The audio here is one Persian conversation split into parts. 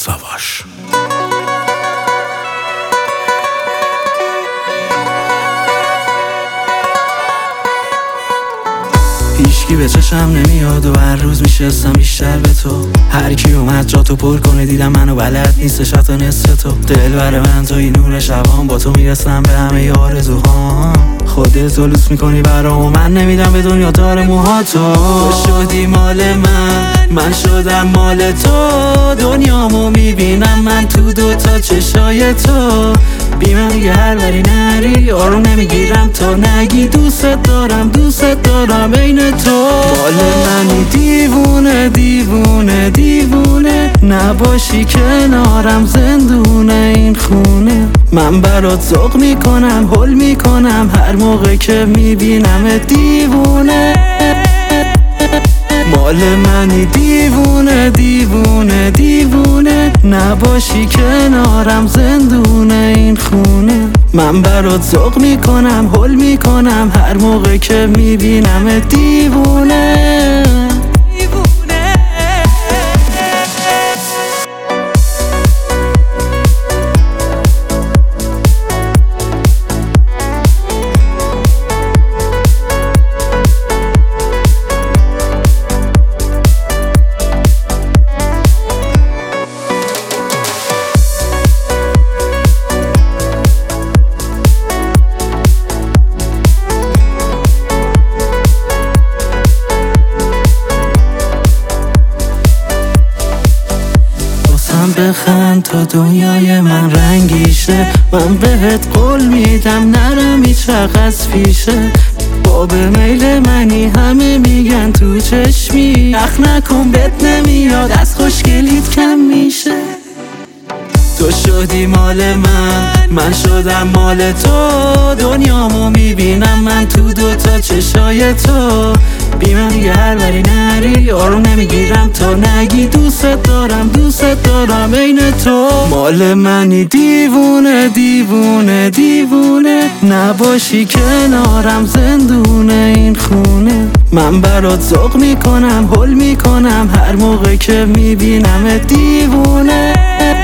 ساواش. هیچکی به چشم نمیاد و هر روز میشستم بیشتر به تو. هر کی اومد جاتو پر کنه دیدم منو بلد نیستش حتی نصف تو. دل بر من توی نور شبام، با تو میرسم به همه آرزوهام. خودت لوس میکنی برام و من نمیدم به دنیا دار موهاتو. تو شدی مال من شدم مال تو. دنیامو میبینم من تو دوتا چشای تو. بی من دیگه هر وری نری آروم نمیگیرم تا نگی دوست دارم عین تو. مال منی دیوونه دیوونه دیوونه، نباشی کنارم زندونه این خونه. من برات ذوق میکنم حل میکنم هر موقع که میبینم دیوونه. مال منی دیوونه دیوونه دیوونه، نباشی کنارم زندونه این خونه. من برات ذوق میکنم حل میکنم هر موقع که میبینم دیوونه. بخند تا دنیای من رنگیشه. من بهت قول میدم نرم هیچ وقت از پیشه. باب میل منی همه میگن تو چشمی. اخ نکن بهت نمیاد از خوشگلیت کم میشه. تو شدی مال من شدم مال تو. دنیامو میبینم من تو دوتا چشای تو. بی من دیگه هر وری نری آروم نمیگیرم تا نگی دوست دارم عین تو. مال منی دیوونه دیوونه دیوونه، نباشی کنارم زندونه این خونه. من برات ذوق میکنم حل میکنم هر موقع که میبینم دیوونه.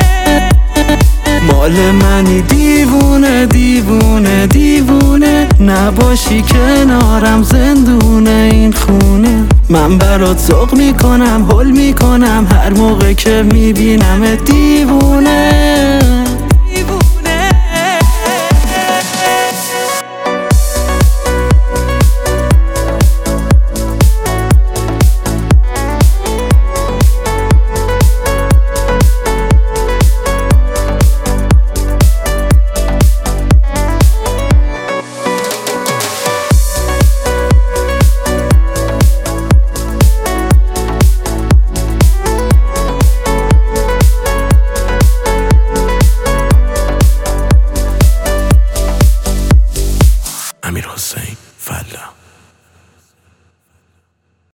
مال منی دیوونه دیوونه دیوونه، نباشی کنارم زندونه این خونه. من برات ذوق میکنم حل میکنم هر موقع که میبینم دیوونه.